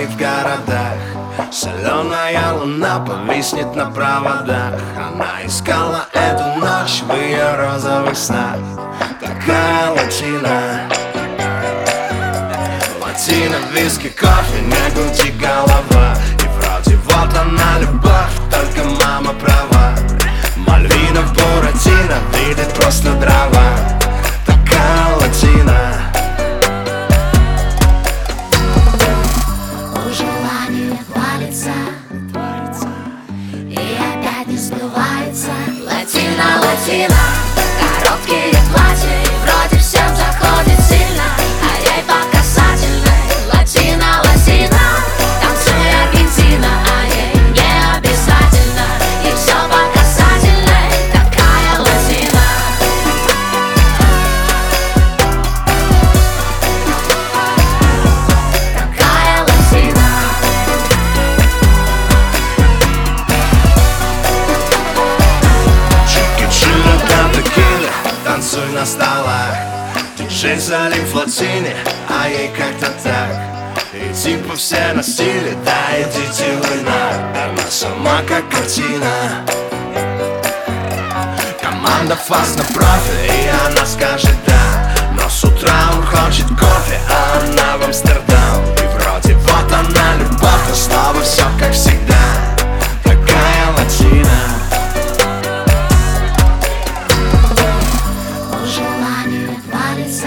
стоит в городах. Соленая луна повиснет на проводах. Она искала эту ночь в ее розовых снах. Такая латина, латина, виски, кофе, не гуди голова. И вроде вот она любовь, только мама права. Мальвина в Буратино видит просто дрова. Такая латина. У желания творится, и опять не сбывается. Латина, латина, короткие платья, и вроде всем заходит сильно, а ей по касательной. Латина, латина, танцуй Аргентина, а ей не обязательно, и все по касательной. Такая латина. Такая латина. Чики-чили, там текила, танцуй на столах. Диджей залив в латине, а ей как-то так. И типа все на стиле, да идите вы на. Она сама как картина. Команда фаст на профи, и она скажет да. Но с утра он хочет кофе, а она в Амстердам. И вроде вот она любовь, но снова все как всегда. Такая латина. У желания творится,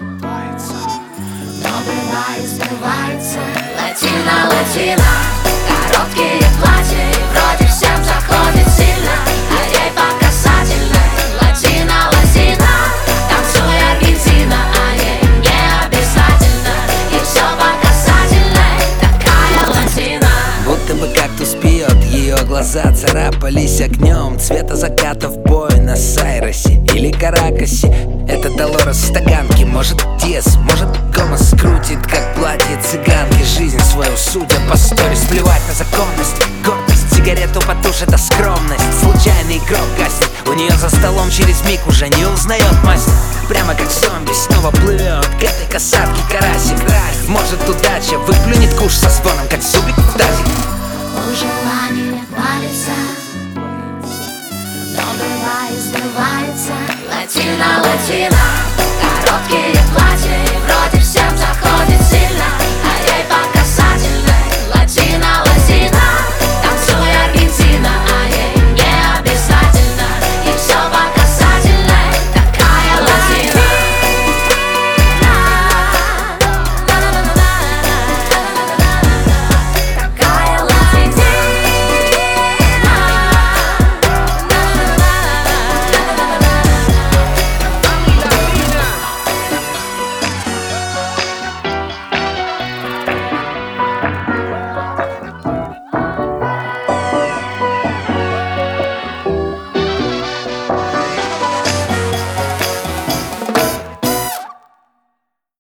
но бывает сбывается. Латина, латина, короткие платья, и вроде всем заходит сильно, а ей по касательной. Латина, латина, танцуй Аргентина, а ей не обязательно, и все по касательной. Такая латина. Будто бы кактус пьет, ее глаза царапались огнем цвета заката в Буэнос-Айресе или Каракасе. Это Долорес в стаканке, может Диас, может Гомес скрутит, как платье цыганки. Жизнь свою, судя по сторис, плевать на законность. Гордость, сигарету потушит, а скромность случайный игрок гаснет. У нее за столом через миг уже не узнает мастер. Прямо как зомби снова плывет к этой касатке карасик. Может удача выплюнет куш со звоном, как зубик в тазик. У желания творится, но бывает сбывается. Латина, латина, короткие платья,